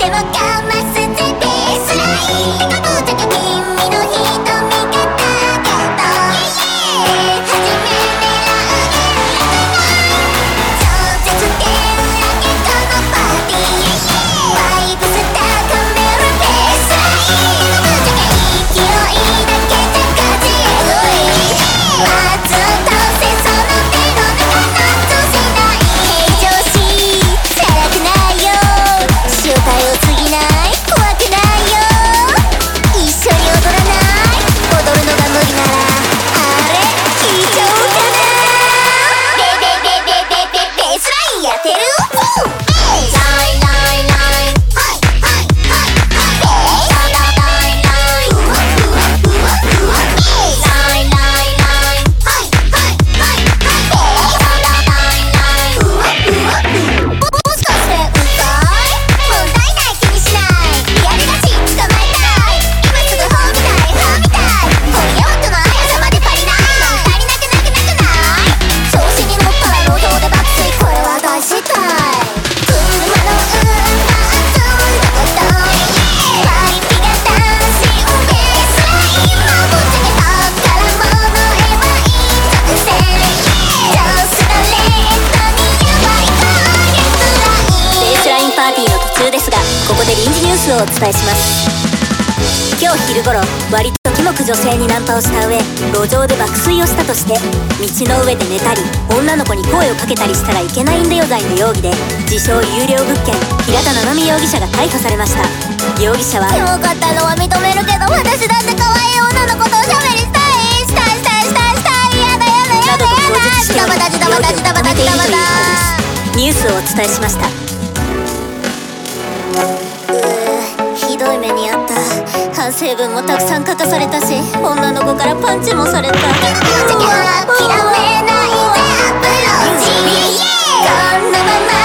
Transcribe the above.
スをお伝えします。今日昼頃、割とキモく女性にナンパをした上、路上で爆睡をしたとして、道の上で寝たり女の子に声をかけたりしたらいけないんだよ罪の容疑で、自称有料物件平田七海容疑者が逮捕されました。容疑者は、キモかったのは認めるけど、私だって可愛い女の子とおしゃべりしたい、したい、やだなどと供述しており、容疑を認めているということです。ニュースをお伝えしました。ひどい目にあった。反省文もたくさん書かされたし、女の子からパンチもされた。諦めないでアプローチ、このまま